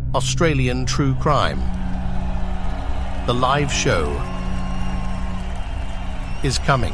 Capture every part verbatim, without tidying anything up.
Australian True Crime. The live show is coming.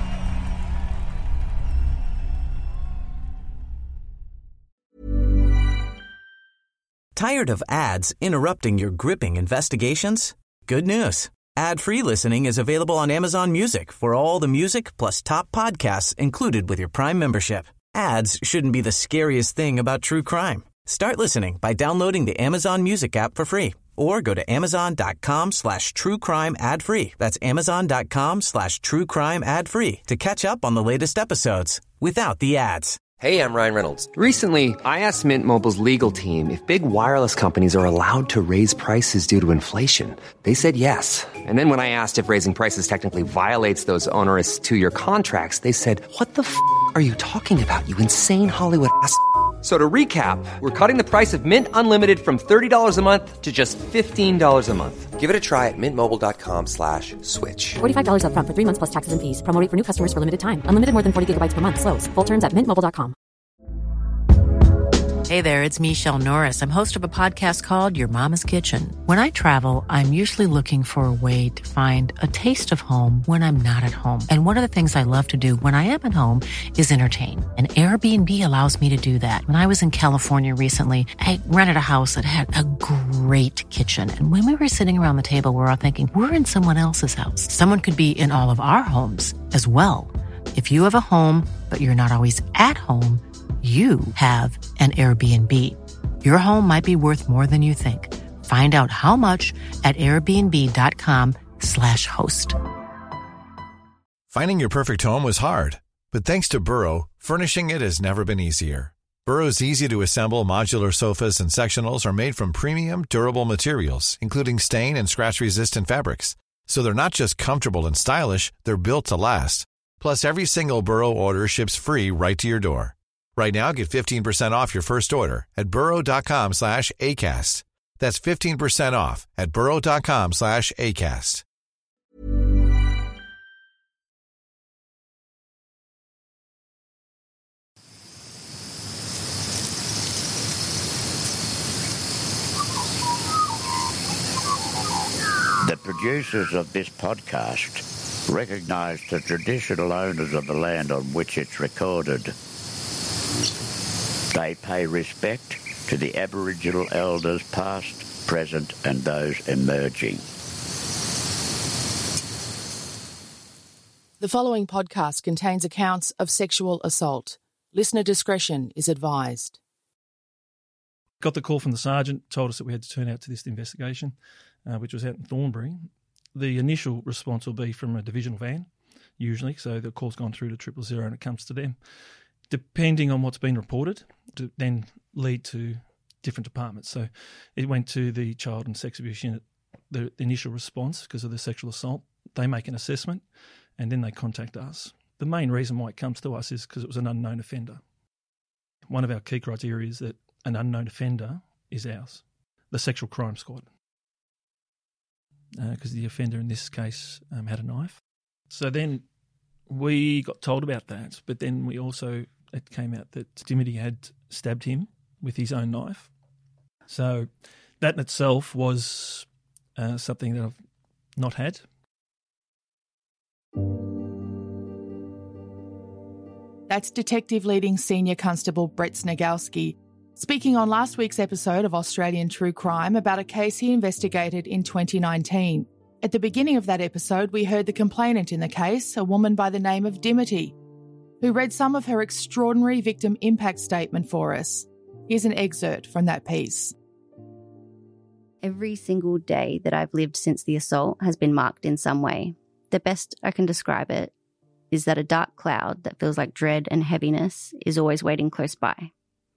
Tired of ads interrupting your gripping investigations? Good news. Ad-free listening is available on Amazon Music for all the music plus top podcasts included with your Prime membership. Ads shouldn't be the scariest thing about true crime. Start listening by downloading the Amazon Music app for free or go to amazon.com slash true crime ad free. That's amazon.com slash true crime ad free to catch up on the latest episodes without the ads. Hey, I'm Ryan Reynolds. Recently, I asked Mint Mobile's legal team if big wireless companies are allowed to raise prices due to inflation. They said yes. And then when I asked if raising prices technically violates those onerous two-year contracts, they said, what the f*** are you talking about, you insane Hollywood ass f- So to recap, we're cutting the price of Mint Unlimited from thirty dollars a month to just fifteen dollars a month. Give it a try at mintmobile.com slash switch. forty-five dollars up front for three months plus taxes and fees. Promo rate for new customers for limited time. Unlimited more than forty gigabytes per month. Slows full terms at mint mobile dot com. Hey there, it's Michelle Norris. I'm host of a podcast called Your Mama's Kitchen. When I travel, I'm usually looking for a way to find a taste of home when I'm not at home. And one of the things I love to do when I am at home is entertain. And Airbnb allows me to do that. When I was in California recently, I rented a house that had a great kitchen. And when we were sitting around the table, we were all thinking, we're in someone else's house. Someone could be in all of our homes as well. If you have a home, but you're not always at home, you have an Airbnb. Your home might be worth more than you think. Find out how much at airbnb.com slash host. Finding your perfect home was hard, but thanks to Burrow, furnishing it has never been easier. Burrow's easy-to-assemble modular sofas and sectionals are made from premium, durable materials, including stain and scratch-resistant fabrics. So they're not just comfortable and stylish, they're built to last. Plus, every single Burrow order ships free right to your door. Right now, get fifteen percent off your first order at burrow.com slash ACAST. That's fifteen percent off at burrow.com slash ACAST. The producers of this podcast recognise the traditional owners of the land on which it's recorded. They pay respect to the Aboriginal elders past, present and those emerging. The following podcast contains accounts of sexual assault. Listener discretion is advised. Got the call from the sergeant, told us that we had to turn out to this investigation, uh, which was out in Thornbury. The initial response will be from a divisional van, usually, so the call's gone through to triple zero and it comes to them. Depending on what's been reported, to then lead to different departments. So it went to the Child and Sex Abuse Unit, the initial response because of the sexual assault. They make an assessment and then they contact us. The main reason why it comes to us is because it was an unknown offender. One of our key criteria is that an unknown offender is ours, the Sexual Crime Squad, because uh, the offender in this case um, had a knife. So then we got told about that, but then we also, it came out that Dimity had stabbed him with his own knife. So that in itself was uh, something that I've not had. That's Detective Leading Senior Constable Brett Snagowski speaking on last week's episode of Australian True Crime about a case he investigated in twenty nineteen. At the beginning of that episode, we heard the complainant in the case, a woman by the name of Dimity, who read some of her extraordinary victim impact statement for us. Here's an excerpt from that piece. Every single day that I've lived since the assault has been marked in some way. The best I can describe it is that a dark cloud that feels like dread and heaviness is always waiting close by.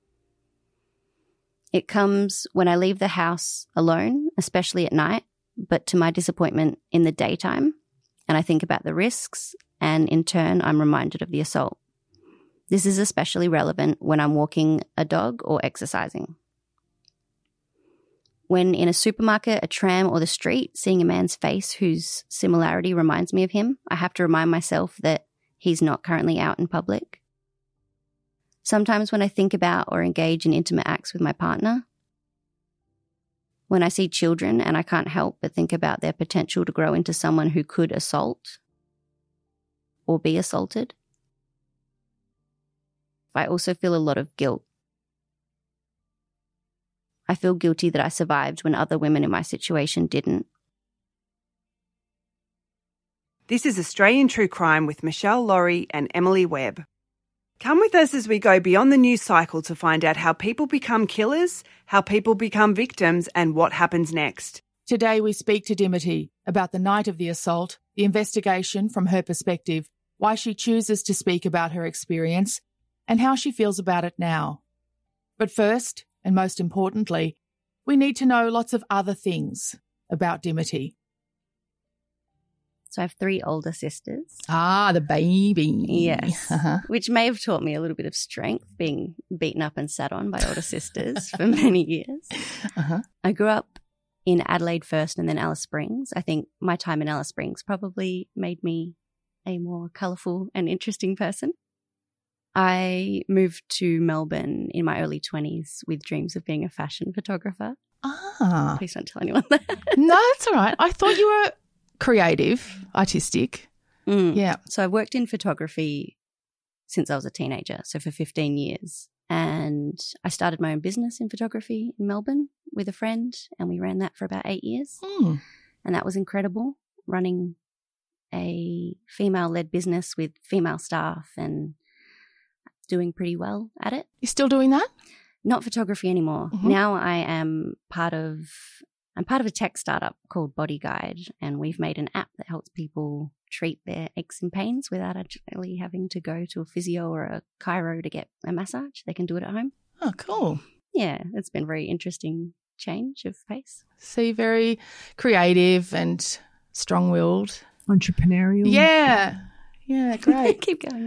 It comes when I leave the house alone, especially at night, but to my disappointment in the daytime, and I think about the risks, and in turn I'm reminded of the assault. This is especially relevant when I'm walking a dog or exercising. When in a supermarket, a tram, or the street, seeing a man's face whose similarity reminds me of him, I have to remind myself that he's not currently out in public. Sometimes when I think about or engage in intimate acts with my partner, When I see children and I can't help but think about their potential to grow into someone who could assault or be assaulted, I also feel a lot of guilt. I feel guilty that I survived when other women in my situation didn't. This is Australian True Crime with Michelle Laurie and Emily Webb. Come with us as we go beyond the news cycle to find out how people become killers, how people become victims, and what happens next. Today we speak to Dimity about the night of the assault, the investigation from her perspective, why she chooses to speak about her experience, and how she feels about it now. But first, and most importantly, we need to know lots of other things about Dimity. So I have three older sisters. Ah, the baby. Yes, uh-huh. Which may have taught me a little bit of strength, being beaten up and sat on by older sisters for many years. Uh-huh. I grew up in Adelaide first and then Alice Springs. I think my time in Alice Springs probably made me a more colourful and interesting person. I moved to Melbourne in my early twenties with dreams of being a fashion photographer. Ah. Please don't tell anyone that. No, that's all right. I thought you were creative, artistic. Mm. Yeah. So I've worked in photography since I was a teenager, so for fifteen years. And I started my own business in photography in Melbourne with a friend, and we ran that for about eight years. Mm. And that was incredible, running a female-led business with female staff and doing pretty well at it. You're still doing that? Not photography anymore. Mm-hmm. Now I am part of I'm part of a tech startup called Body Guide, and we've made an app that helps people treat their aches and pains without actually having to go to a physio or a chiro to get a massage. They can do it at home. Oh, cool. Yeah, it's been a very interesting change of pace. So you're very creative and strong-willed. Entrepreneurial. Yeah. Yeah, great. Keep going.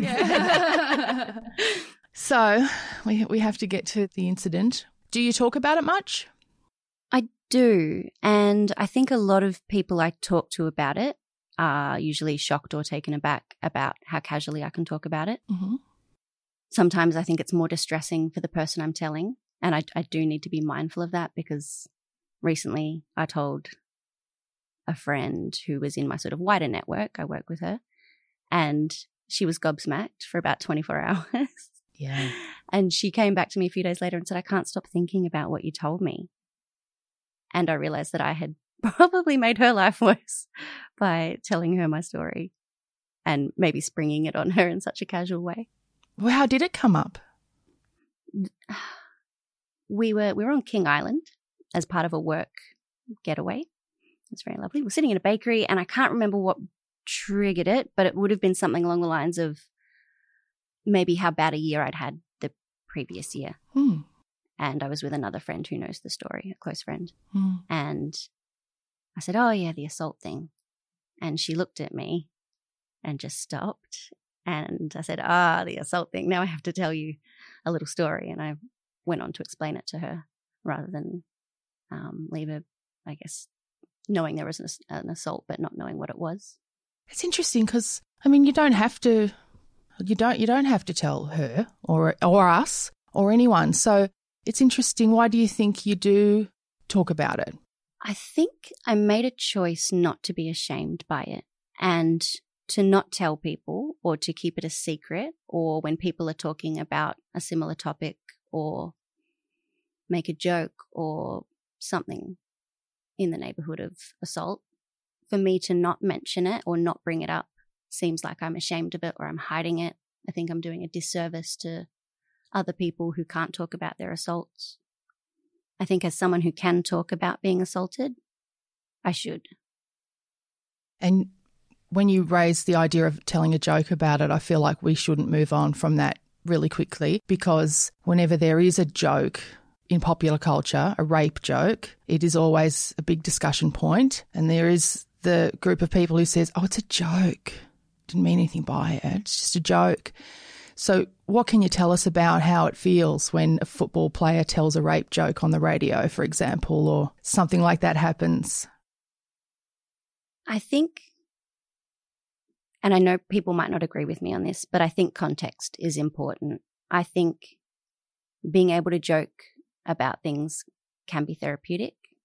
Yeah. So we we have to get to the incident. Do you talk about it much? I do, and I think a lot of people I talk to about it are usually shocked or taken aback about how casually I can talk about it. Mm-hmm. Sometimes I think it's more distressing for the person I'm telling, and I, I do need to be mindful of that, because recently I told a friend who was in my sort of wider network, I work with her, and she was gobsmacked for about twenty-four hours. Yeah. And she came back to me a few days later and said, I can't stop thinking about what you told me. And I realized that I had probably made her life worse by telling her my story and maybe springing it on her in such a casual way. Well, how did it come up? We were we were on King Island as part of a work getaway. It was very lovely. We were sitting in a bakery, and I can't remember what triggered it, but it would have been something along the lines of maybe how bad a year I'd had the previous year. Hmm. And I was with another friend who knows the story, a close friend. Mm. And I said, oh, yeah, the assault thing. And she looked at me and just stopped. And I said, ah, the assault thing. Now I have to tell you a little story. And I went on to explain it to her rather than um, leave her, I guess, knowing there was an, an assault but not knowing what it was. It's interesting because, I mean, you don't have to, you don't, you don't have to tell her or or us or anyone. So it's interesting. Why do you think you do talk about it? I think I made a choice not to be ashamed by it and to not tell people or to keep it a secret, or when people are talking about a similar topic or make a joke or something in the neighbourhood of assault, for me to not mention it or not bring it up seems like I'm ashamed of it or I'm hiding it. I think I'm doing a disservice to other people who can't talk about their assaults. I think as someone who can talk about being assaulted, I should. And when you raise the idea of telling a joke about it, I feel like we shouldn't move on from that really quickly, because whenever there is a joke in popular culture, a rape joke, it is always a big discussion point. And there is the group of people who says, oh, it's a joke. Didn't mean anything by it. It's just a joke. So what can you tell us about how it feels when a football player tells a rape joke on the radio, for example, or something like that happens? I think, and I know people might not agree with me on this, but I think context is important. I think being able to joke about things can be therapeutic,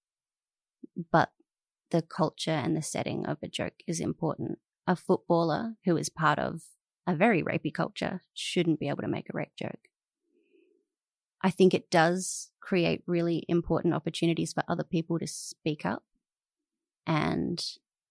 but the culture and the setting of a joke is important. A footballer who is part of a very rapey culture shouldn't be able to make a rape joke. I think it does create really important opportunities for other people to speak up and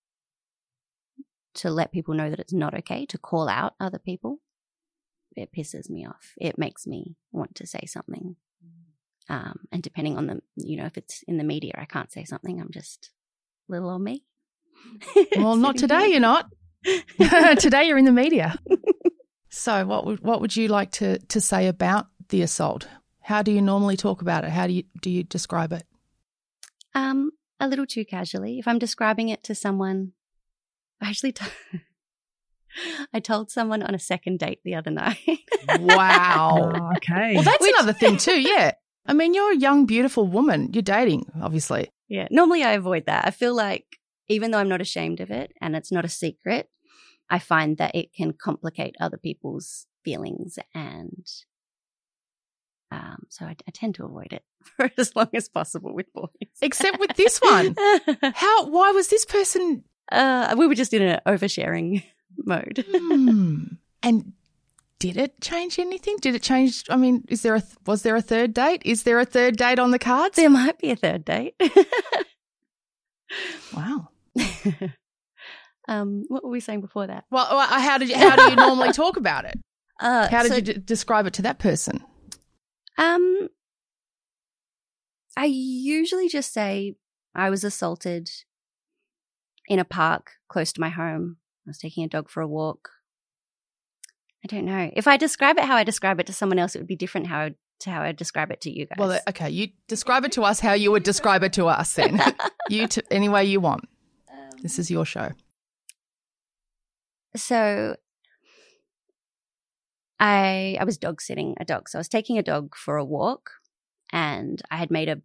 to let people know that it's not okay to call out other people. It pisses me off. It makes me want to say something. Um, and depending on the, you know, if it's in the media, I can't say something. I'm just little old me. Well, not today, you're not. Today you're in the media. So what would what would you like to, to say about the assault? How do you normally talk about it? How do you do you describe it? Um, a little too casually. If I'm describing it to someone, I actually t- I told someone on a second date the other night. Wow. Oh, okay. Well, that's Which- another thing too, yeah. I mean, you're a young, beautiful woman. You're dating, obviously. Yeah, normally I avoid that. I feel like even though I'm not ashamed of it and it's not a secret, I find that it can complicate other people's feelings, and um, so I, I tend to avoid it for as long as possible with boys. Except with this one. How? Why was this person? Uh, we were just in an oversharing mode. Hmm. And did it change anything? Did it change? I mean, is there a was there a third date? Is there a third date on the cards? There might be a third date. Wow. um, what were we saying before that? Well, uh, how did you, how do you normally talk about it? Uh, How did so, you d- describe it to that person? Um, I usually just say I was assaulted in a park close to my home. I was taking a dog for a walk. I don't know. If I describe it how I describe it to someone else, it would be different how I, to how I describe it to you guys. Well, okay, you describe it to us how you would describe it to us then. You t- any way you want. Um, this is your show. So I I was dog sitting a dog. So I was taking a dog for a walk, and I had made a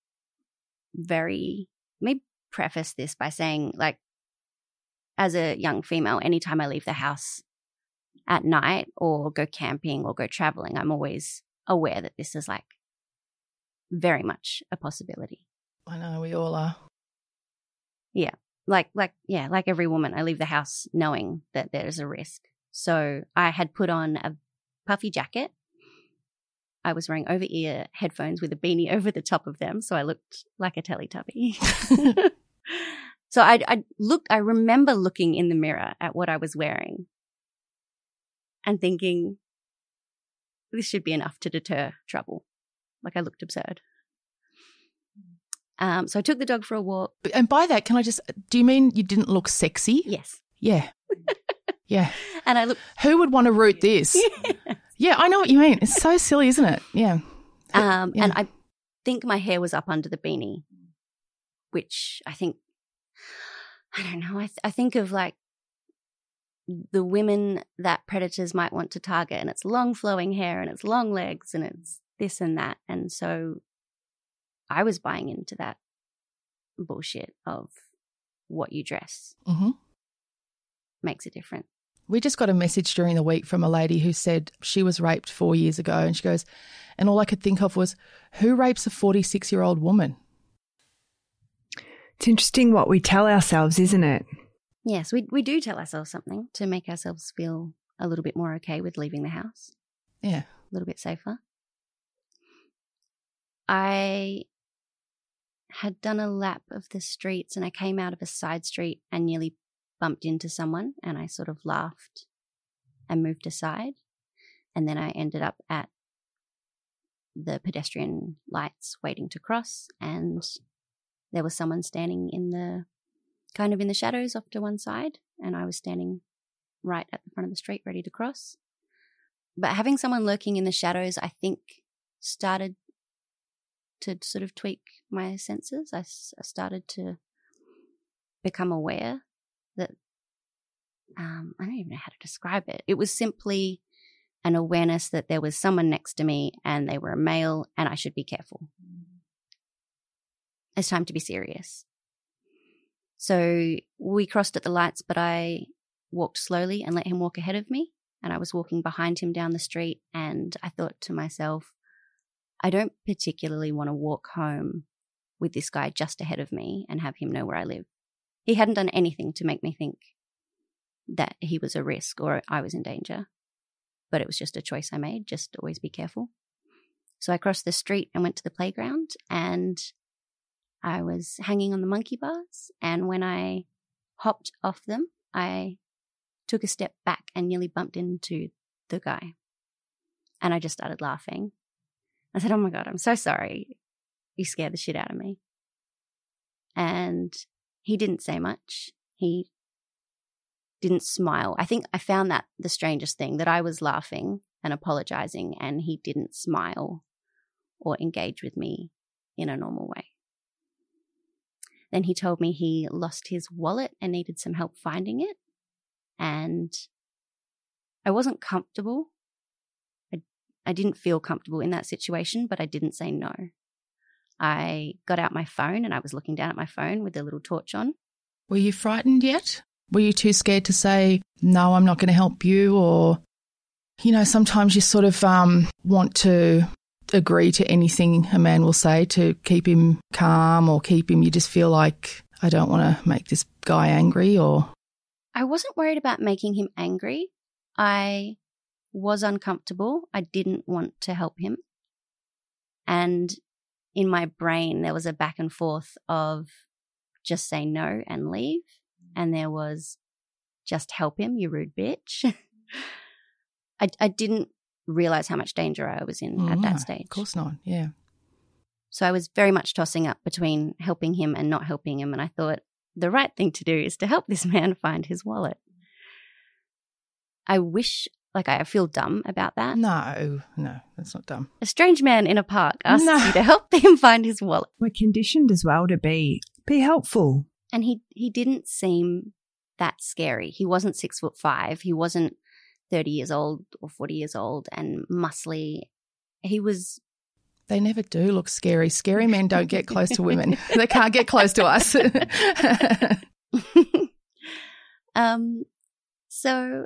very, let me preface this by saying, like, as a young female, anytime I leave the house at night or go camping or go traveling, I'm always aware that this is like very much a possibility. I know, we all are. Yeah. Like, like, yeah, like every woman, I leave the house knowing that there's a risk. So I had put on a puffy jacket. I was wearing over-ear headphones with a beanie over the top of them, so I looked like a Teletubby. So I, I looked, I remember looking in the mirror at what I was wearing and thinking, this should be enough to deter trouble. Like, I looked absurd. Um, so I took the dog for a walk. And by that, can I just, do you mean you didn't look sexy? Yes. Yeah. Yeah. And I looked. Who would want to root this? Yeah. Yeah, I know what you mean. It's so silly, isn't it? Yeah. Um, yeah. And I think my hair was up under the beanie, which I think, I don't know, I, th- I think of like the women that predators might want to target, and it's long flowing hair and it's long legs and it's this and that. And so I was buying into that bullshit of what you dress Mm-hmm. makes a difference. We just got a message during the week from a lady who said she was raped four years ago, and she goes, and all I could think of was, who rapes a forty-six-year-old woman? It's interesting what we tell ourselves, isn't it? Yes, we we do tell ourselves something to make ourselves feel a little bit more okay with leaving the house. Yeah. A little bit safer. I had done a lap of the streets, and I came out of a side street and nearly bumped into someone, and I sort of laughed and moved aside. And then I ended up at the pedestrian lights waiting to cross, and there was someone standing in the kind of in the shadows off to one side, and I was standing right at the front of the street ready to cross. But having someone lurking in the shadows, I think, started to sort of tweak my senses. I, I started to become aware that, um, I don't even know how to describe it. It was simply an awareness that there was someone next to me and they were a male and I should be careful. It's time to be serious. So we crossed at the lights, but I walked slowly and let him walk ahead of me. And I was walking behind him down the street, and I thought to myself, I don't particularly want to walk home with this guy just ahead of me and have him know where I live. He hadn't done anything to make me think that he was a risk or I was in danger, but it was just a choice I made, just to always be careful. So I crossed the street and went to the playground, and I was hanging on the monkey bars, and when I hopped off them, I took a step back and nearly bumped into the guy. And I just started laughing. I said, "Oh my God, I'm so sorry. You scared the shit out of me." And he didn't say much. He didn't smile. I think I found that the strangest thing, that I was laughing and apologizing, and he didn't smile or engage with me in a normal way. Then he told me he lost his wallet and needed some help finding it. And I wasn't comfortable. I, I didn't feel comfortable in that situation, but I didn't say no. I got out my phone and I was looking down at my phone with the little torch on. Were you frightened yet? Were you too scared to say, "No, I'm not going to help you"? Or, you know, sometimes you sort of um, want to agree to anything a man will say to keep him calm or keep him, you just feel like, I don't want to make this guy angry. Or I wasn't worried about making him angry. I was uncomfortable. I didn't want to help him. And in my brain, there was a back and forth of just say no and leave. And there was just help him, you rude bitch. I, I didn't realize how much danger I was in oh, at that no, stage. Of course not, yeah. So I was very much tossing up between helping him and not helping him. And I thought the right thing to do is to help this man find his wallet. I wish, like I feel dumb about that. No, no, that's not dumb. A strange man in a park asks No. you to help him find his wallet. We're conditioned as well to be be helpful. And he, he didn't seem that scary. He wasn't six foot five. He wasn't thirty years old or forty years old and muscly. He was... They never do look scary. Scary men don't get close to women. They can't get close to us. um, so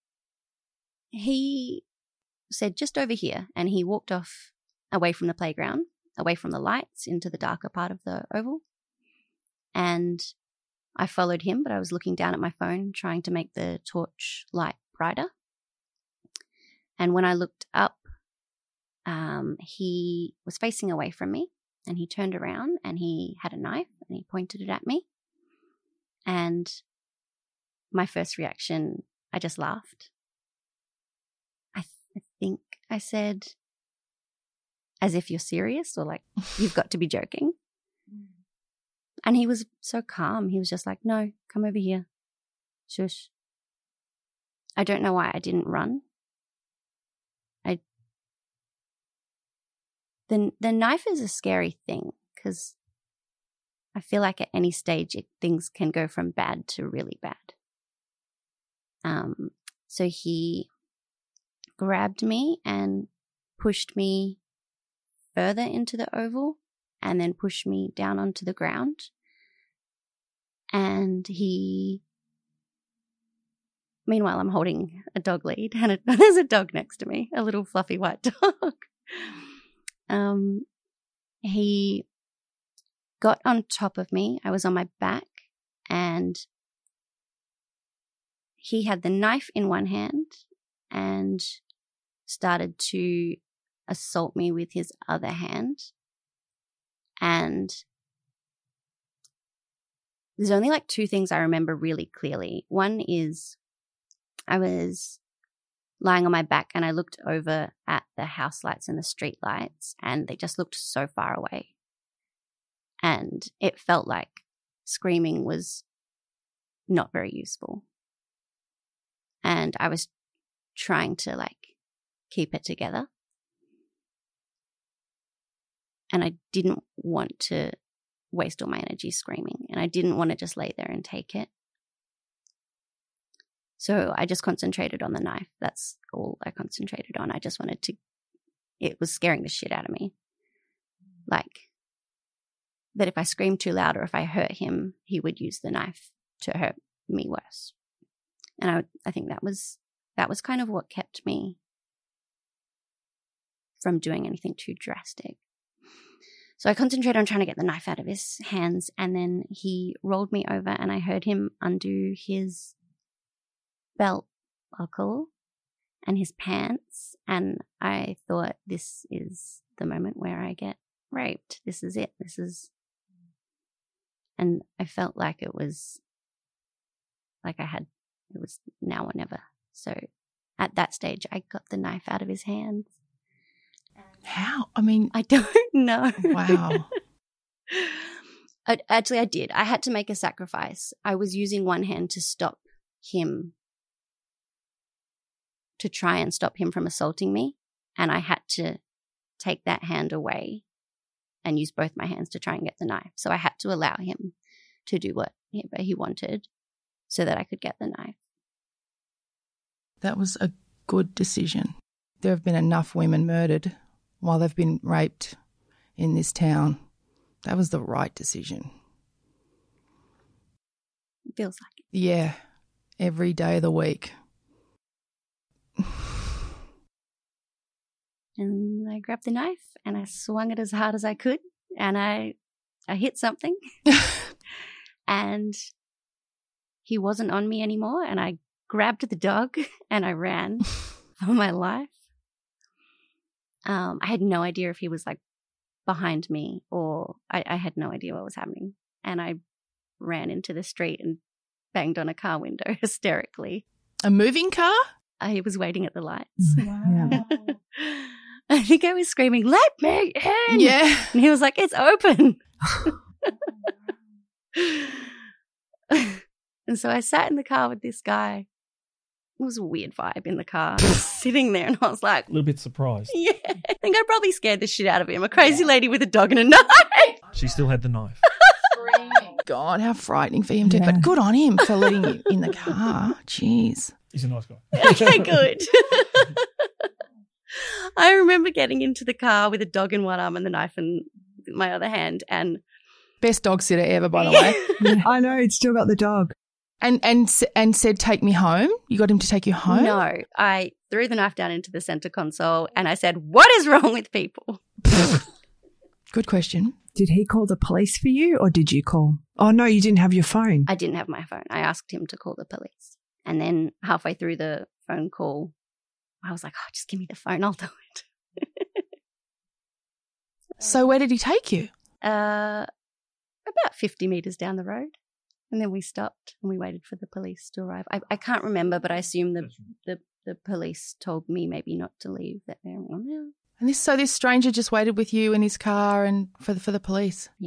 he said, "Just over here." And he walked off away from the playground, away from the lights, into the darker part of the oval. And I followed him, but I was looking down at my phone, trying to make the torch light brighter. And when I looked up, um, he was facing away from me, and he turned around and he had a knife and he pointed it at me. And my first reaction, I just laughed. I, th- I think I said, "As if you're serious," or like, "You've got to be joking." And he was so calm. He was just like, "No, come over here. Shush." I don't know why I didn't run. I the the knife is a scary thing because I feel like at any stage it, things can go from bad to really bad. Um, so he grabbed me and pushed me further into the oval, and then pushed me down onto the ground. And he, meanwhile, I'm holding a dog lead, and a, there's a dog next to me, a little fluffy white dog. um, he got on top of me. I was on my back, and he had the knife in one hand and started to assault me with his other hand. And there's only like two things I remember really clearly. One is I was lying on my back and I looked over at the house lights and the street lights, and they just looked so far away. And it felt like screaming was not very useful. And I was trying to like keep it together. And I didn't want to waste all my energy screaming. And I didn't want to just lay there and take it. So I just concentrated on the knife. That's all I concentrated on. I just wanted to, it was scaring the shit out of me. Like, that if I screamed too loud or if I hurt him, he would use the knife to hurt me worse. And I, I think that was, that was kind of what kept me from doing anything too drastic. So I concentrated on trying to get the knife out of his hands, and then he rolled me over and I heard him undo his belt buckle and his pants, and I thought, this is the moment where I get raped. This is it. This is... And I felt like it was, like I had, it was now or never. So at that stage, I got the knife out of his hands. How? I mean, I don't know. Wow. I, actually, I did. I had to make a sacrifice. I was using one hand to stop him, to try and stop him from assaulting me. And I had to take that hand away and use both my hands to try and get the knife. So I had to allow him to do what he wanted so that I could get the knife. That was a good decision. There have been enough women murdered while they've been raped in this town. That was the right decision. It feels like it. Yeah, every day of the week. And I grabbed the knife and I swung it as hard as I could, and I I hit something and he wasn't on me anymore, and I grabbed the dog and I ran for my life. Um, I had no idea if he was like behind me or I, I had no idea what was happening. And I ran into the street and banged on a car window hysterically. A moving car? I was waiting at the lights. Wow. I think I was screaming, "Let me in!" Yeah. And he was like, "It's open." And so I sat in the car with this guy. It was a weird vibe in the car, sitting there, and I was like, A little bit surprised. yeah, I think I probably scared the shit out of him. A crazy lady with a dog and a knife. She still had the knife. God, how frightening for him too. Yeah. But good on him for letting you in the car. Jeez. He's a nice guy. Okay, good. I remember getting into the car with a dog in one arm and the knife in my other hand, and Best dog sitter ever, by the way. I know, it's still got the dog. And and s- and said, take me home. You got him to take you home? no, I threw the knife down into the center console and I said, "What is wrong with people?" Good question. Did he call the police for you or did you call? Oh, no, you didn't have your phone. I didn't have my phone. I asked him to call the police. And then halfway through the phone call, I was like, "Oh, just give me the phone. I'll do it." So where did he take you? Uh, about fifty meters down the road. And then we stopped and we waited for the police to arrive. I, I can't remember, but I assume the, the, the police told me maybe not to leave that area. And this so this stranger just waited with you in his car and for the, for the police? Yeah.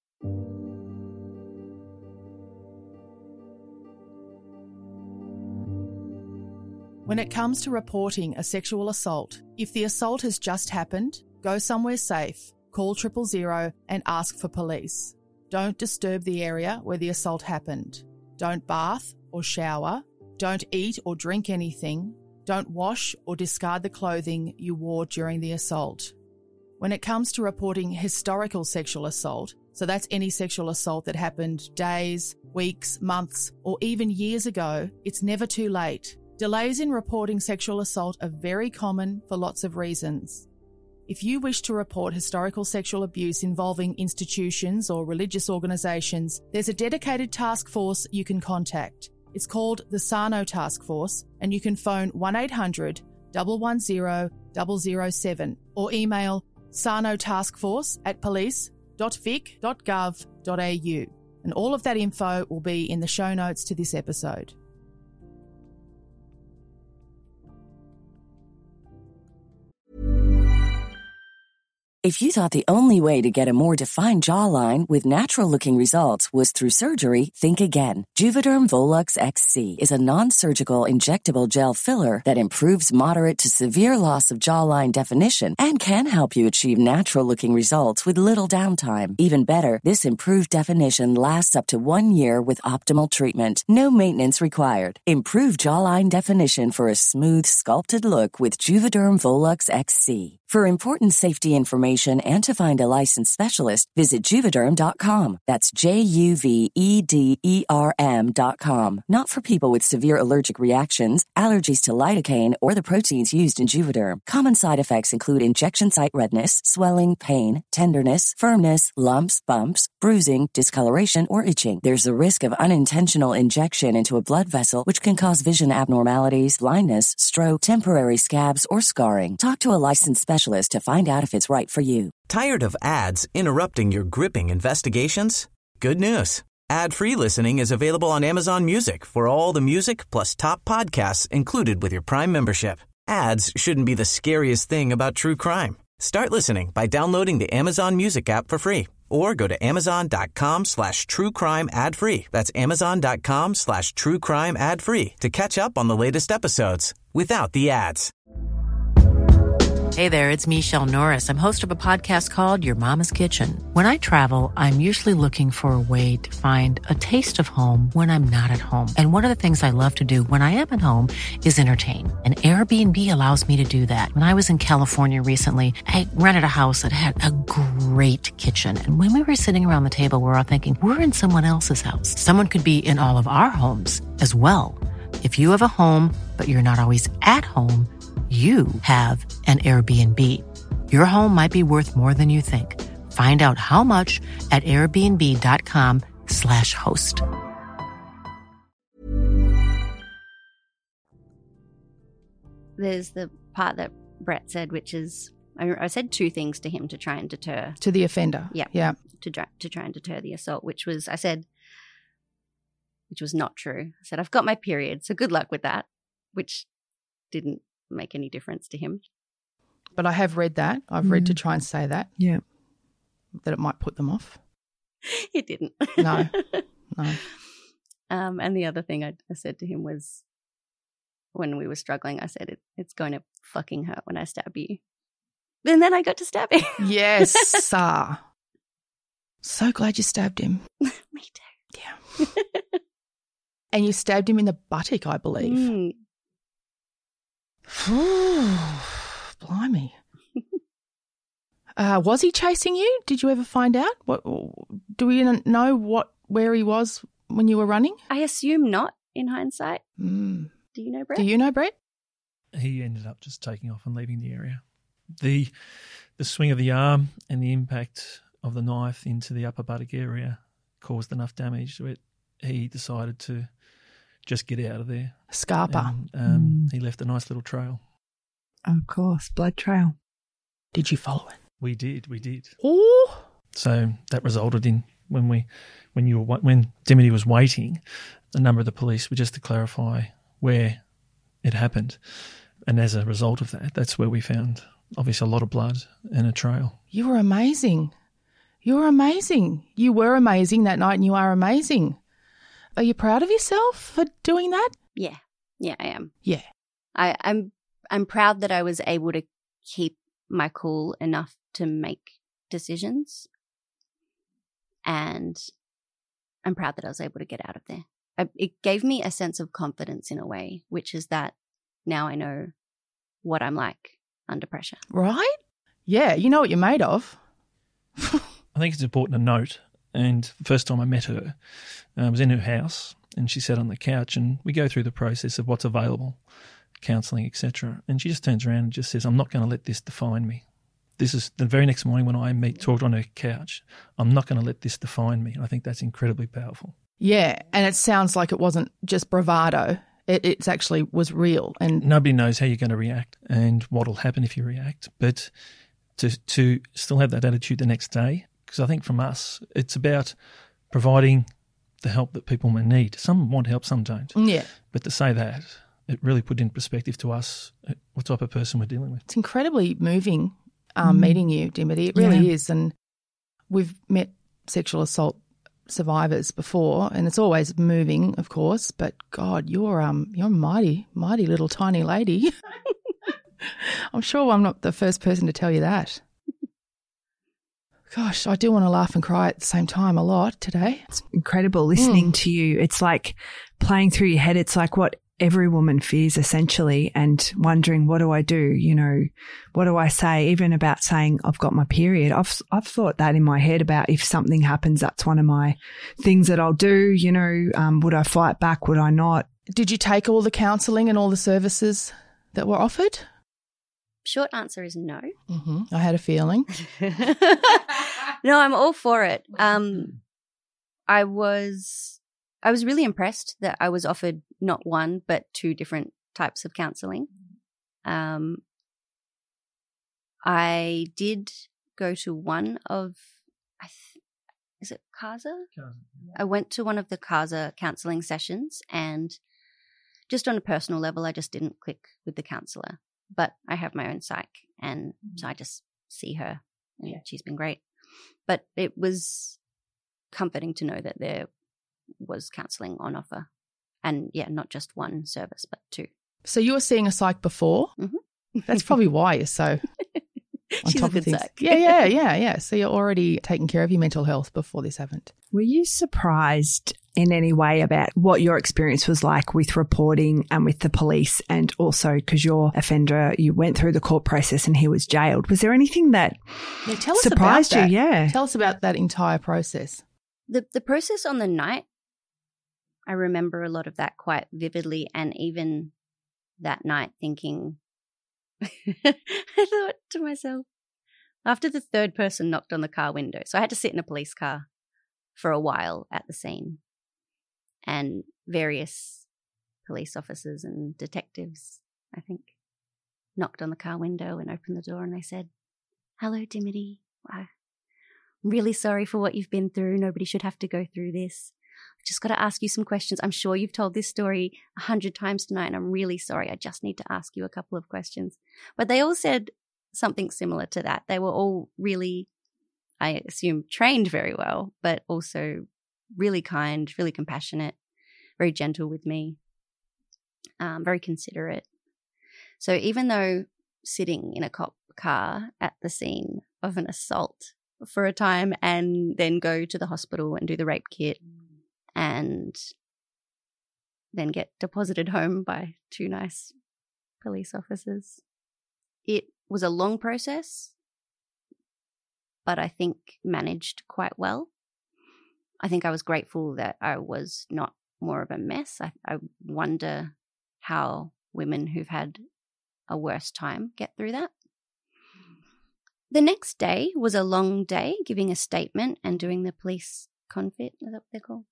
When it comes to reporting a sexual assault, if the assault has just happened, go somewhere safe, call triple zero and ask for police. Don't disturb the area where the assault happened. Don't bath or shower. Don't eat or drink anything. Don't wash or discard the clothing you wore during the assault. When it comes to reporting historical sexual assault, so that's any sexual assault that happened days, weeks, months, or even years ago, it's never too late. Delays in reporting sexual assault are very common for lots of reasons. If you wish to report historical sexual abuse involving institutions or religious organisations, there's a dedicated task force you can contact. It's called the Sarno Task Force, and you can phone one eight hundred, one one zero, zero zero seven or email sarnotaskforce at police dot vic dot gov dot a u. And all of that info will be in the show notes to this episode. If you thought the only way to get a more defined jawline with natural-looking results was through surgery, think again. Juvederm Volux X C is a non-surgical injectable gel filler that improves moderate to severe loss of jawline definition and can help you achieve natural-looking results with little downtime. Even better, this improved definition lasts up to one year with optimal treatment. No maintenance required. Improve jawline definition for a smooth, sculpted look with Juvederm Volux X C. For important safety information and to find a licensed specialist, visit Juvederm dot com. That's J U V E D E R M dot com. Not for people with severe allergic reactions, allergies to lidocaine, or the proteins used in Juvederm. Common side effects include injection site redness, swelling, pain, tenderness, firmness, lumps, bumps, bruising, discoloration, or itching. There's a risk of unintentional injection into a blood vessel, which can cause vision abnormalities, blindness, stroke, temporary scabs, or scarring. Talk to a licensed specialist to find out if it's right for you. Tired of ads interrupting your gripping investigations? Good news. Ad-free listening is available on Amazon Music for all the music plus top podcasts included with your Prime membership. Ads shouldn't be the scariest thing about true crime. Start listening by downloading the Amazon Music app for free or go to amazon.com slash true crime ad free. That's amazon.com slash true crime ad free to catch up on the latest episodes without the ads. Hey there, it's Michelle Norris. I'm host of a podcast called Your Mama's Kitchen. When I travel, I'm usually looking for a way to find a taste of home when I'm not at home. And one of the things I love to do when I am at home is entertain. And Airbnb allows me to do that. When I was in California recently, I rented a house that had a great kitchen. And when we were sitting around the table, we were all thinking, we're in someone else's house. Someone could be in all of our homes as well. If you have a home, but you're not always at home, you have an Airbnb. Your home might be worth more than you think. Find out how much at airbnb.com slash host. There's the part that Brett said, which is, I, I said two things to him to try and deter. To the offender. Yeah. Yeah. To, try, to try and deter the assault, which was, I said, which was not true. I said, I've got my period, so good luck with that, which didn't make any difference to him. But I have read that. I've mm. read to try and say that. Yeah. That it might put them off. It didn't. No. No. Um, and the other thing I, I said to him was, when we were struggling, I said, it, it's going to fucking hurt when I stab you. And then I got to stab him. Yes. uh, so glad you stabbed him. Me too. Yeah. And you stabbed him in the buttock, I believe. Mm. Blimey. Uh, was he chasing you? Did you ever find out? What do we know what where he was when you were running? I assume not in hindsight. Mm. Do you know, Brett? Do you know, Brett? He ended up just taking off and leaving the area. The the swing of the arm and the impact of the knife into the upper buttock area caused enough damage to it. He decided to just get out of there. Scarpa. And, um, Mm. He left a nice little trail. Of course, blood trail. Did you follow it? We did, we did. Oh. So that resulted in when we, when you were when Dimity was waiting, a number of the police were just to clarify where it happened, and as a result of that, that's where we found obviously a lot of blood and a trail. You were amazing. You were amazing. You were amazing that night, and you are amazing. Are you proud of yourself for doing that? Yeah. Yeah, I am. Yeah. I, I'm I'm proud that I was able to keep my cool enough to make decisions. And I'm proud that I was able to get out of there. I, it gave me a sense of confidence in a way, which is that now I know what I'm like under pressure. Right? Yeah, you know what you're made of. I think it's important to note, and the first time I met her, I was in her house and she sat on the couch and we go through the process of what's available, counselling, et cetera. And she just turns around and just says, I'm not going to let this define me. This is the very next morning when I meet, talked on her couch, I'm not going to let this define me. I think that's incredibly powerful. Yeah, and it sounds like it wasn't just bravado. It it's actually was real. And nobody knows how you're going to react and what will happen if you react. But to to still have that attitude the next day, because I think from us, it's about providing the help that people may need. Some want help, some don't. Yeah. But to say that, it really put in perspective to us what type of person we're dealing with. It's incredibly moving um, mm. meeting you, Dimity. It really yeah. is. And we've met sexual assault survivors before, and it's always moving, of course, but God, you're um you're a mighty, mighty little tiny lady. I'm sure I'm not the first person to tell you that. Gosh, I do want to laugh and cry at the same time a lot today. It's incredible listening mm. to you. It's like playing through your head. It's like what every woman fears essentially, and wondering, what do I do? You know, what do I say? Even about saying I've got my period. I've, I've thought that in my head about if something happens, that's one of my things that I'll do. You know, um, would I fight back? Would I not? Did you take all the counselling and all the services that were offered? Short answer is no. Mm-hmm. I had a feeling. No, I'm all for it. Um, I was, I was really impressed that I was offered not one but two different types of counselling. Um, I did go to one of, I th- is it CASA? CASA. I went to one of the CASA counselling sessions, and just on a personal level, I just didn't click with the counsellor. But I have my own psych, and so I just see her, and yeah. she's been great. But it was comforting to know that there was counselling on offer. And, yeah, not just one service, but two. So you were seeing a psych before? Mm-hmm. That's probably why you're so on She's top a good of things. psych. Yeah, yeah, yeah, yeah. So you're already taking care of your mental health before this happened. Were you surprised in any way about what your experience was like with reporting and with the police, and also because your offender, you went through the court process and he was jailed? Was there anything that yeah, tell us surprised about that. you? Yeah. Tell us about that entire process. The the process on the night, I remember a lot of that quite vividly, and even that night thinking, I thought to myself, after the third person knocked on the car window, so I had to sit in a police car for a while at the scene, and various police officers and detectives, I think, knocked on the car window and opened the door, and they said, "Hello, Dimity. I'm really sorry for what you've been through. Nobody should have to go through this. I've just got to ask you some questions. I'm sure you've told this story a hundred times tonight, and I'm really sorry. I just need to ask you a couple of questions." But they all said something similar to that. They were all really, I assume, trained very well, but also really kind, really compassionate, very gentle with me, um, very considerate. So even though sitting in a cop car at the scene of an assault for a time and then go to the hospital and do the rape kit and then get deposited home by two nice police officers, it was a long process, but I think managed quite well. I think I was grateful that I was not more of a mess. I, I wonder how women who've had a worse time get through that. The next day was a long day, giving a statement and doing the police confit. Is that what they're called?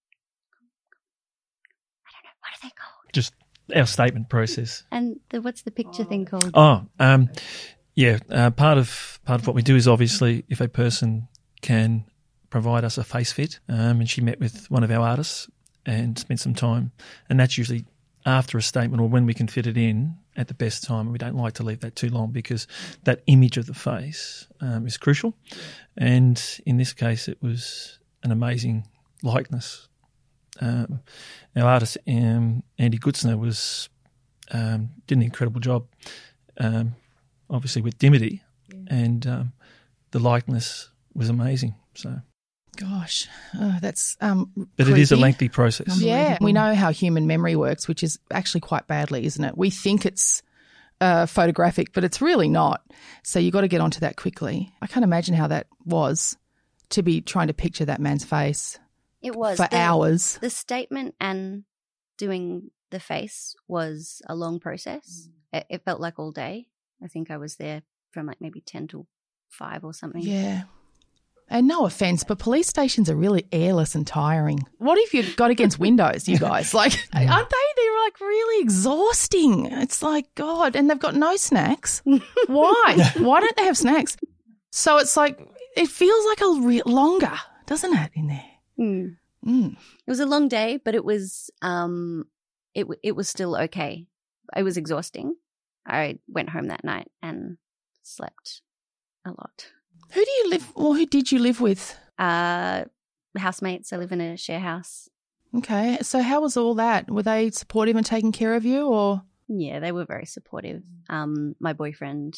I don't know. What are they called? Just our statement process. And the, what's the picture thing called? Oh, um, yeah. Uh, part of part of what we do is obviously if a person can provide us a face fit, um, and she met with one of our artists and spent some time, and that's usually after a statement or when we can fit it in at the best time. We don't like to leave that too long because that image of the face um, is crucial. And in this case, it was an amazing likeness. Um, our artist, um, Andy Gutzner, was um, did an incredible job, um, obviously with Dimity, yeah. and um, the likeness was amazing. So. Gosh, oh, that's um. But creepy. It is a lengthy process. Yeah, we know how human memory works, which is actually quite badly, isn't it? We think it's uh, photographic, but it's really not. So you got to get onto that quickly. I can't imagine how that was to be trying to picture that man's face. It was for the, hours. The statement and doing the face was a long process. Mm. It, it felt like all day. I think I was there from like maybe ten till five or something. Yeah. And no offence, but police stations are really airless and tiring. What have you got against windows, you guys? Like, aren't they? They're like really exhausting. It's like, God, and they've got no snacks. Why? Why don't they have snacks? So it's like, it feels like a re- longer, doesn't it, in there? Mm. Mm. It was a long day, but it was, um, it it was still okay. It was exhausting. I went home that night and slept a lot. Who do you live, or who did you live with? Uh, housemates. I live in a share house. Okay. So how was all that? Were they supportive and taking care of you, or? Yeah, they were very supportive. Um, my boyfriend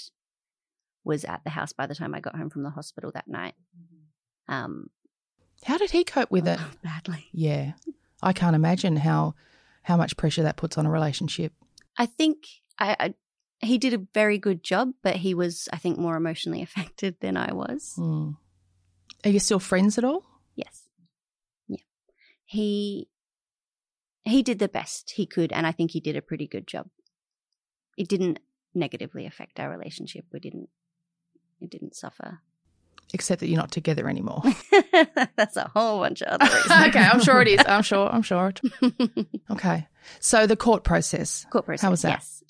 was at the house by the time I got home from the hospital that night. Um, how did he cope with oh, it? Badly. Yeah. I can't imagine how how much pressure that puts on a relationship. I think I, I he did a very good job, but he was, I think, more emotionally affected than I was. Mm. Are you still friends at all? Yes. Yeah. He he did the best he could, and I think he did a pretty good job. It didn't negatively affect our relationship. We didn't it didn't suffer. Except that you're not together anymore. That's a whole bunch of other reasons. Okay, I'm sure it is. I'm sure. I'm sure. Okay. So the court process. Court process. How was that? Yes.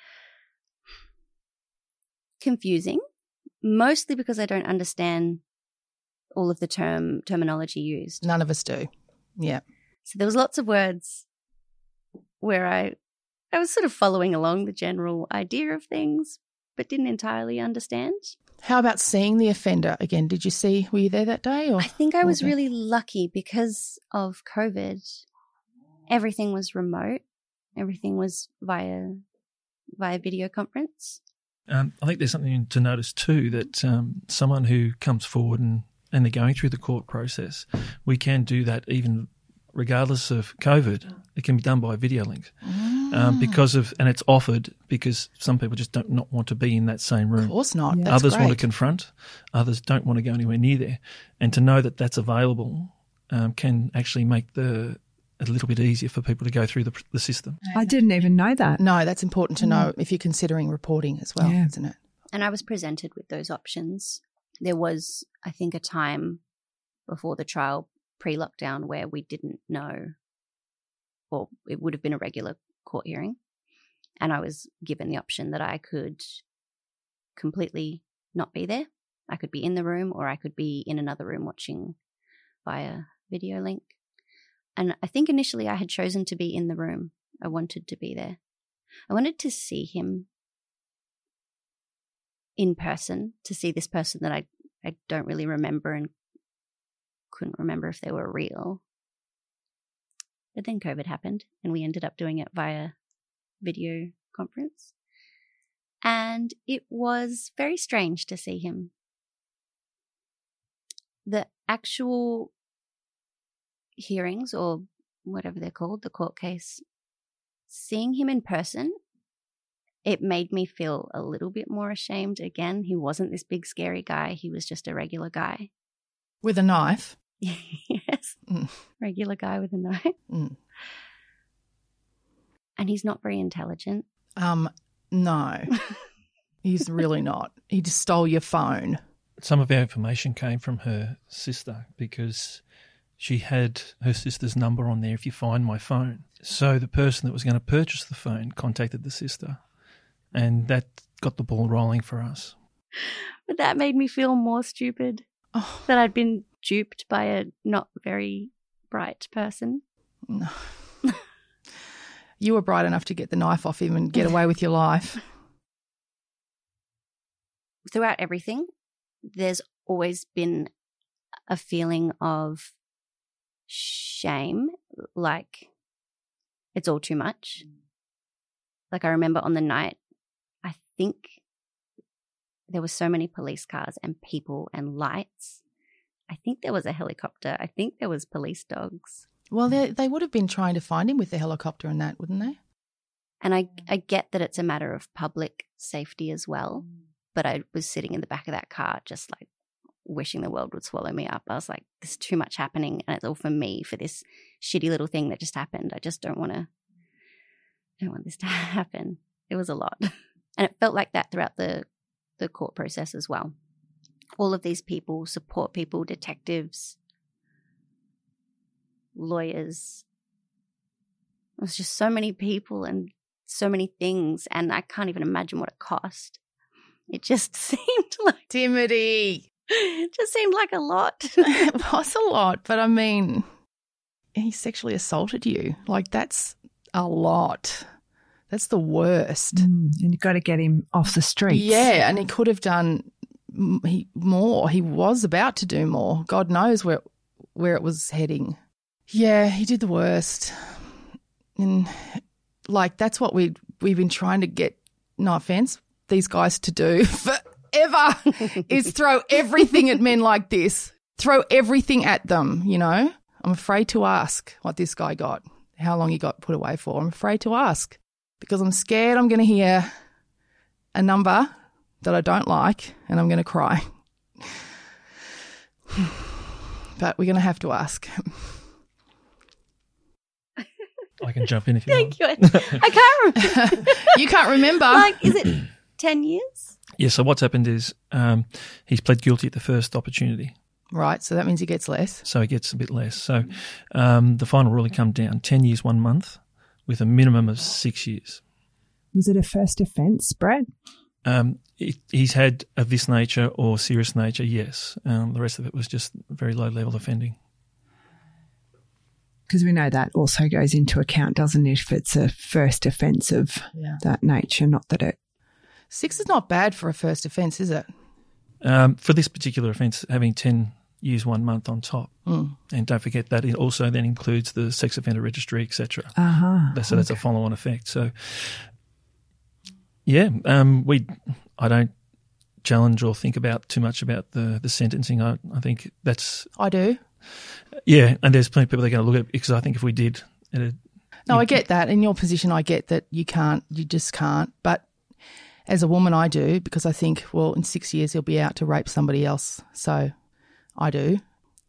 Confusing, mostly because I don't understand all of the term terminology used. None of us do. Yeah. So there was lots of words where I I was sort of following along the general idea of things, but didn't entirely understand. How about seeing the offender again? Did you see, were you there that day? Or I think I was really lucky because of COVID. Everything was remote. Everything was via via video conference. Um, I think there's something to notice too, that um, someone who comes forward and, and they're going through the court process, we can do that even regardless of COVID. It can be done by video link. Mm. Um, because of, and it's offered because some people just don't not want to be in that same room. Of course not. Yeah. Others great. want to confront. Others don't want to go anywhere near there. And to know that that's available um, can actually make the a little bit easier for people to go through the, the system. I didn't even know that. No, that's important to know if you're considering reporting as well, Yeah. isn't it? And I was presented with those options. There was, I think, a time before the trial pre-lockdown where we didn't know, or it would have been a regular court hearing. And I was given the option that I could completely not be there. I could be in the room or I could be in another room watching via video link. And I think initially I had chosen to be in the room. I wanted to be there. I wanted to see him in person, to see this person that I, I don't really remember and couldn't remember if they were real. But then COVID happened and we ended up doing it via video conference. And it was very strange to see him. The actual hearings, or whatever they're called, the court case, seeing him in person, it made me feel a little bit more ashamed. Again, he wasn't this big scary guy. He was just a regular guy. With a knife? Yes. Mm. Regular guy with a knife. Mm. And he's not very intelligent. Um, no, he's really not. He just stole your phone. Some of our information came from her sister because she had her sister's number on there, if you find my phone. So the person that was going to purchase the phone contacted the sister, and that got the ball rolling for us. But that made me feel more stupid, oh. that I'd been duped by a not very bright person. No. You were bright enough to get the knife off him and get away with your life. Throughout everything, there's always been a feeling of shame, like it's all too much. Like I remember on the night, I think there were so many police cars and people and lights. I think there was a helicopter. I think there was police dogs. Well, they they would have been trying to find him with the helicopter and that, wouldn't they? And I, I get that it's a matter of public safety as well, but I was sitting in the back of that car just like wishing the world would swallow me up. I was like, there's too much happening and it's all for me, for this shitty little thing that just happened. I just don't want to, don't want this to happen. It was a lot. And it felt like that throughout the, the court process as well. All of these people, support people, detectives, lawyers. It was just so many people and so many things, and I can't even imagine what it cost. It just seemed like... Dimity. It just seemed like a lot. It was a lot, but I mean, he sexually assaulted you. Like, that's a lot. That's the worst. Mm, and you've got to get him off the streets. Yeah, and he could have done he, more. He was about to do more. God knows where where it was heading. Yeah, he did the worst. And, like, that's what we, we've been trying to get, no offence, these guys to do forever is throw everything at men like this. Throw everything at them, you know. I'm afraid to ask what this guy got. how long you got put away for. I'm afraid to ask because I'm scared I'm going to hear a number that I don't like and I'm going to cry. But we're going to have to ask. I can jump in if you Thank want. you. I can't remember. You can't remember. Like, is it ten years? Yeah, so what's happened is um, he's pled guilty at the first opportunity. Right, so that means he gets less. So he gets a bit less. So um, the final ruling come down, ten years, one month, with a minimum of six years. Was it a first offence, Brett? Um, it, he's had of this nature or serious nature, yes. Um, the rest of it was just very low-level offending. Because we know that also goes into account, doesn't it, if it's a first offence of Yeah. that nature, not that it... Six is not bad for a first offence, is it? Um, for this particular offence, having ten years, one month on top. Mm. And don't forget that it also then includes the sex offender registry, et cetera. Uh-huh. So that's a follow-on effect. So, yeah, um, we. I don't challenge or think about too much about the, the sentencing. I, I think that's... I do. Yeah, and there's plenty of people that are going to look at it because I think if we did... It'd, No, I get that. In your position, I get that you can't, you just can't. But as a woman, I do because I think, well, in six years he'll be out to rape somebody else. So I do.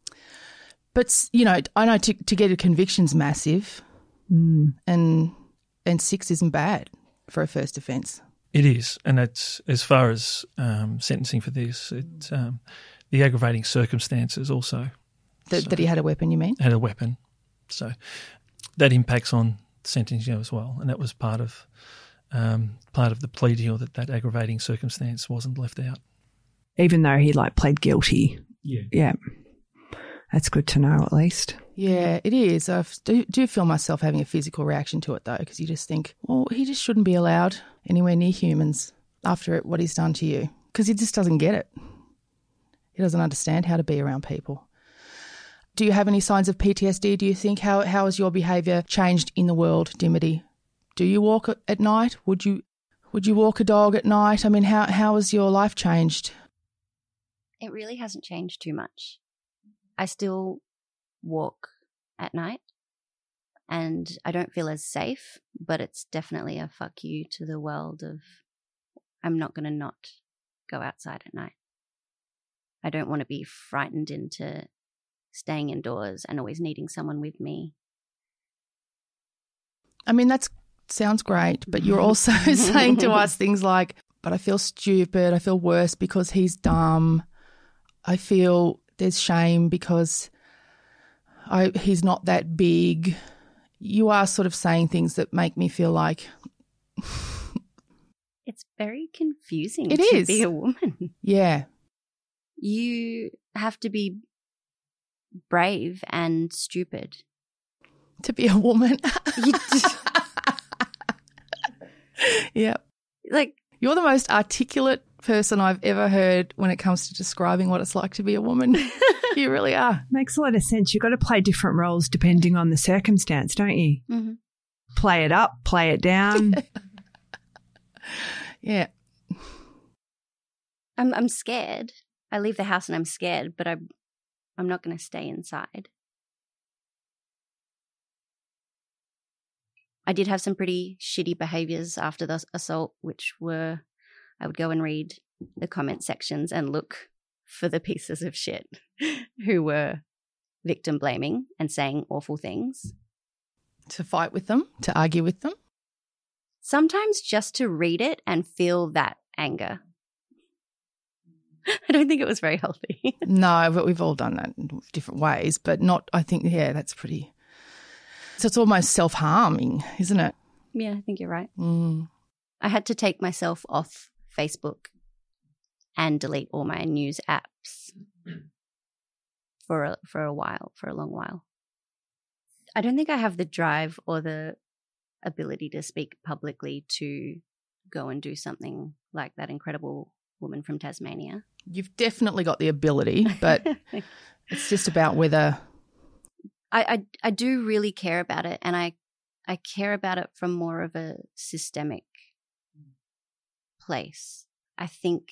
But, you know, I know to, to get a conviction's massive mm. and and six isn't bad for a first offence. It is, and that's as far as um, sentencing for this. It, um, the aggravating circumstances also. That, so, that he had a weapon, you mean? Had a weapon. So that impacts on sentencing as well, and that was part of um, part of the plea deal that that aggravating circumstance wasn't left out. Even though he, like, pled guilty. Yeah. Yeah. That's good to know at least. Yeah, it is. I do, do feel myself having a physical reaction to it, though, because you just think, well, he just shouldn't be allowed anywhere near humans after what he's done to you, because he just doesn't get it. He doesn't understand how to be around people. Do you have any signs of P T S D, do you think? How How has your behaviour changed in the world, Dimity? Do you walk at night? Would you Would you walk a dog at night? I mean, how how has your life changed? It really hasn't changed too much. I still walk at night and I don't feel as safe, but it's definitely a fuck you to the world of I'm not going to not go outside at night. I don't want to be frightened into staying indoors and always needing someone with me. I mean, that sounds great, but you're also saying to us things like, but I feel stupid, I feel worse because he's dumb, I feel there's shame because I, he's not that big. You are sort of saying things that make me feel like... It's very confusing it to is. be a woman. Yeah. You have to be brave and stupid. To be a woman. You just, yeah. like, you're the most articulate person I've ever heard when it comes to describing what it's like to be a woman. You really are. Makes a lot of sense. You've got to play different roles depending on the circumstance, don't you? Mm-hmm. Play it up, play it down. Yeah. I'm I'm scared. I leave the house and I'm scared, but I'm I'm not going to stay inside. I did have some pretty shitty behaviors after the assault, which were I would go and read the comment sections and look for the pieces of shit who were victim blaming and saying awful things. To fight with them, to argue with them. Sometimes just to read it and feel that anger. I don't think it was very healthy. No, but we've all done that in different ways, but not, I think, yeah, that's pretty, so it's almost self-harming, isn't it? Yeah, I think you're right. Mm. I had to take myself off Facebook and delete all my news apps for a, for a while, for a long while. I don't think I have the drive or the ability to speak publicly to go and do something like that incredible woman from Tasmania. You've definitely got the ability, but it's just about whether... I, I I do really care about it, and I I care about it from more of a systemic place. I think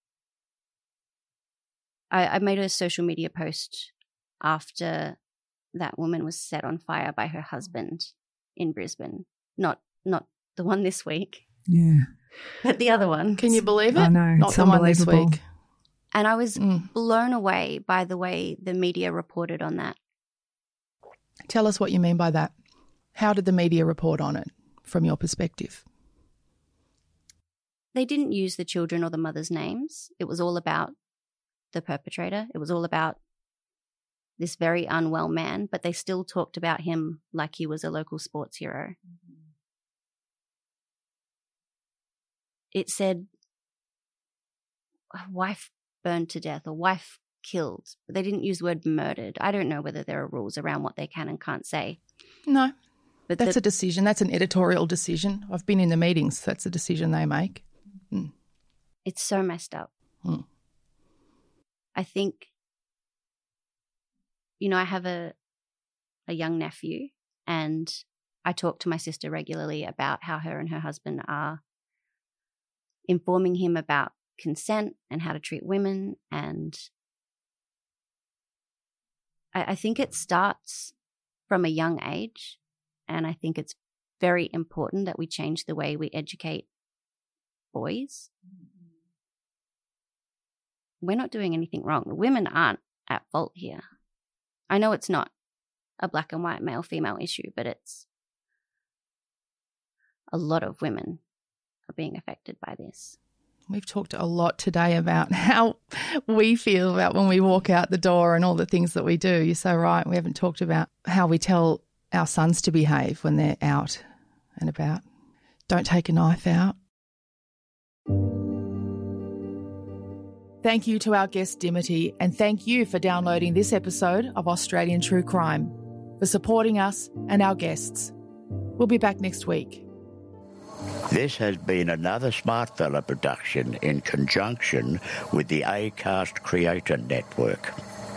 I, I made a social media post after that woman was set on fire by her husband, in Brisbane. Not not the one this week, Yeah. but the other one. Can you believe it? I know. Not It's the one this unbelievable. week. And I was Mm. blown away by the way the media reported on that. Tell us what you mean by that. How did the media report on it from your perspective? They didn't use the children or the mother's names. It was all about the perpetrator. It was all about this very unwell man, but they still talked about him like he was a local sports hero. Mm-hmm. It said a wife burned to death or wife killed. But they didn't use the word murdered. I don't know whether there are rules around what they can and can't say. No, But that's the- a decision. That's an editorial decision. I've been in the meetings. That's a decision they make. Mm. It's so messed up. Mm. I think, you know, I have a a young nephew, and I talk to my sister regularly about how her and her husband are informing him about consent and how to treat women. And I, I think it starts from a young age, and I think it's very important that we change the way we educate boys. We're not doing anything wrong. The women aren't at fault here. I know it's not a black and white male-female issue, but it's a lot of women are being affected by this. We've talked a lot today about how we feel about when we walk out the door and all the things that we do. You're so right. We haven't talked about how we tell our sons to behave when they're out and about. Don't take a knife out. Thank you to our guest Dimity, and thank you for downloading this episode of Australian True Crime, for supporting us and our guests. We'll be back next week. This has been another Smartfella production in conjunction with the Acast Creator Network.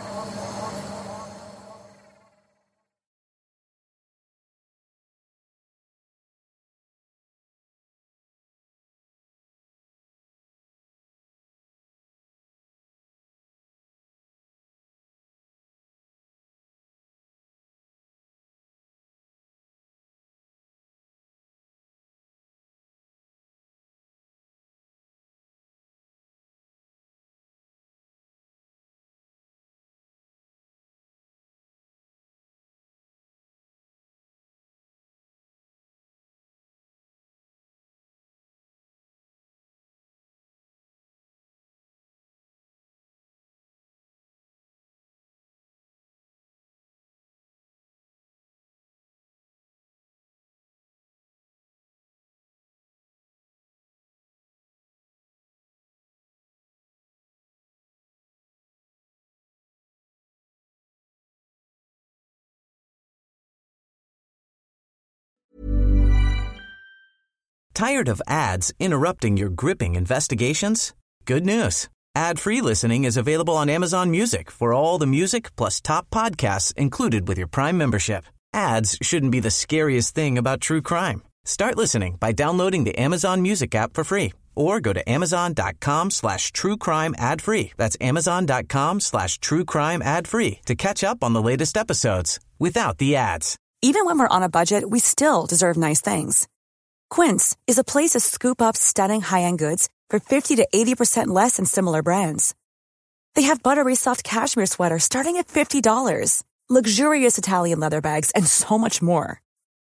Tired of ads interrupting your gripping investigations? Good news. Ad-free listening is available on Amazon Music for all the music plus top podcasts included with your Prime membership. Ads shouldn't be the scariest thing about true crime. Start listening by downloading the Amazon Music app for free or go to amazon.com slash true crime ad free. That's amazon.com slash true crime ad free to catch up on the latest episodes without the ads. Even when we're on a budget, we still deserve nice things. Quince is a place to scoop up stunning high-end goods for fifty to eighty percent less than similar brands. They have buttery soft cashmere sweaters starting at fifty dollars, luxurious Italian leather bags, and so much more.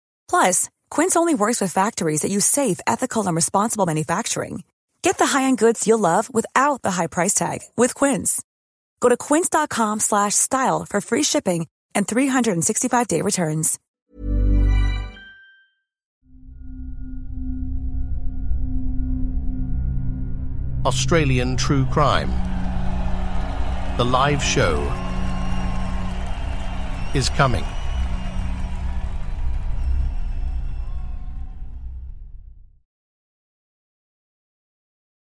Plus, Quince only works with factories that use safe, ethical, and responsible manufacturing. Get the high-end goods you'll love without the high price tag with Quince. Go to quince.com slash style for free shipping and three sixty-five day returns. Australian True Crime. The live show is coming.